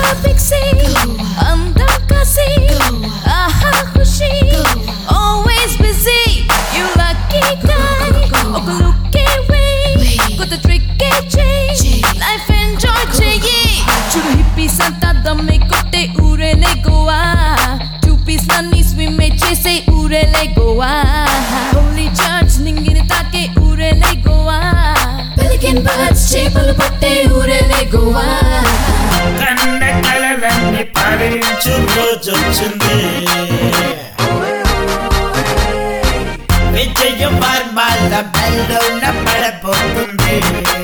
Arabic Sea, andam kasi, aha khushi, always busy. You lucky guy, okaluki way, got the tricky change, life enjoy chahiye. Churu hippie santa dame kote urele goa, two-piece nani swim me chase urele goa. Holy church ningine take urele goa. Pelican birds chapel patte urele goa. Kanna kalalanni parinchu rojochindi. Vijaya varmala bellona padapotundi.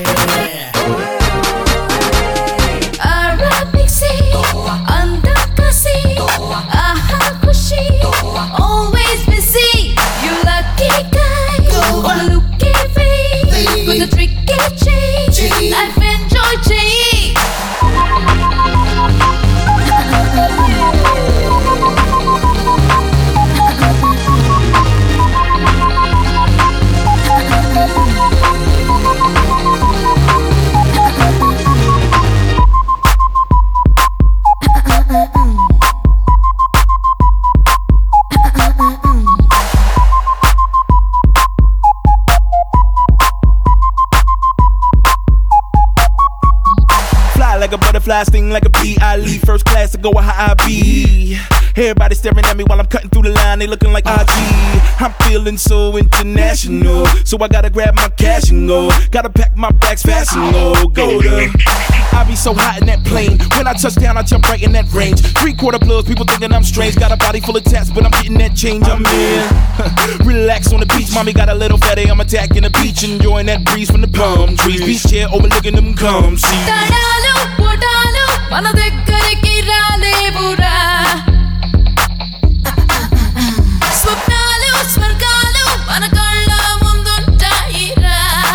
Arabic Sea, andam kasi, aha khushi, always busy. You lucky guy, okaluki way, got the tricky change, life enjoy chahiye. Like a butterfly, sting like a bee. I leave first class to go where I be. Everybody staring at me while I'm cutting through the line. They looking like IG. I'm feeling so international, so I gotta grab my cash and go. Gotta pack my bags fast and go to. I be so hot in that plane. When I touch down, I jump right in that range. 3/4 plus, people thinking I'm strange. Got a body full of tats, but I'm getting that change. I'm in. Relax on the beach, mommy got a little fatty. I'm attacking the beach, enjoying that breeze from the palm trees. Beach chair overlooking them come see. Tadalu podalu mana దగ్గరికి రాలేవురా. స్వప్నాలు స్వర్గాలు మన కళ్ళ ముందుంటాయిరా.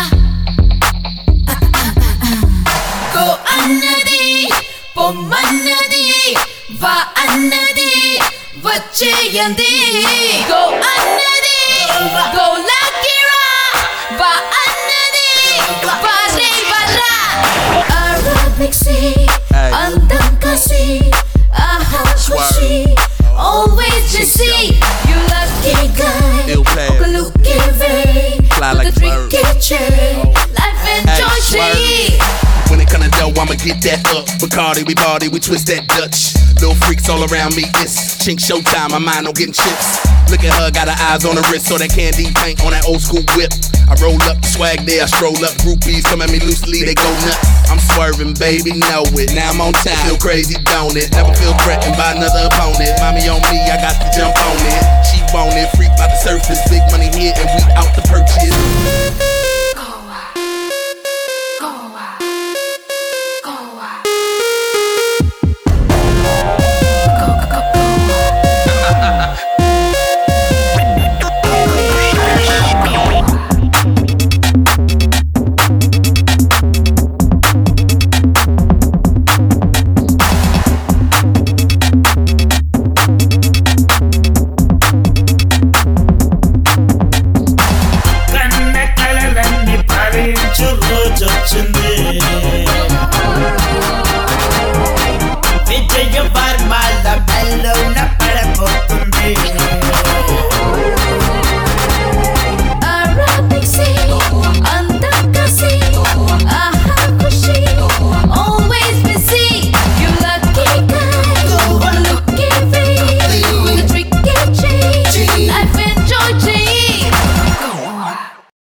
Go అన్నది పొమ్మన్నది, వా అన్నది వచ్చేయంది. Go అన్నది go లాకిరా, వా అన్నది వారే వరా. Arabic Sea, andam kasi, aha khushi, always busy. You lucky guy, okaluki way, got the tricky chain, life enjoy chahiye. When it come to dough, I'ma get that up. Bacardi, we party, we twist that Dutch. Little freaks all around me, it's chink showtime, my mind on getting chips. Look at her, got her eyes on the wrist, so that candy paint on that old school whip. I roll up, swag there, I stroll up, groupies come at me loosely, they go nuts. I'm swerving, baby, know it. Now I'm on time, feel crazy, don't it? Never feel threatened by another opponent. Mommy on me, I got to jump on it. She want it, freak by the surface, big money here, and we out to purchase.